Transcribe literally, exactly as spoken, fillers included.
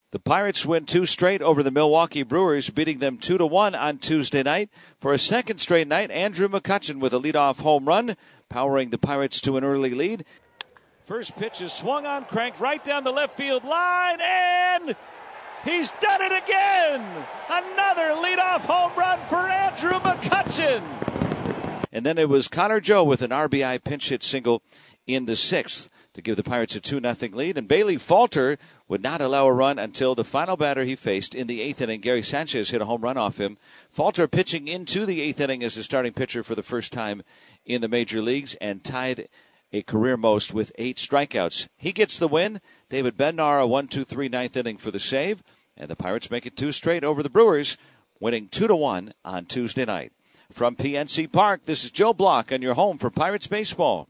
The Pirates win two straight over the Milwaukee Brewers, beating them two to one on Tuesday night. For a second straight night, Andrew McCutchen with a leadoff home run, powering the Pirates to an early lead. First pitch is swung on, cranked right down the left field line, and he's done it again! Another leadoff home run for Andrew McCutchen! And then it was Connor Joe with an R B I pinch hit single in the sixth to give the Pirates a two nothing lead. And Bailey Falter would not allow a run until the final batter he faced in the eighth inning. Gary Sanchez hit a home run off him. Falter pitching into the eighth inning as a starting pitcher for the first time in the major leagues and tied a career most with eight strikeouts. He gets the win. David Bednar, a one two three ninth inning for the save. And the Pirates make it two straight over the Brewers, winning two to one on Tuesday night. From P N C Park, this is Joe Block on your home for Pirates Baseball.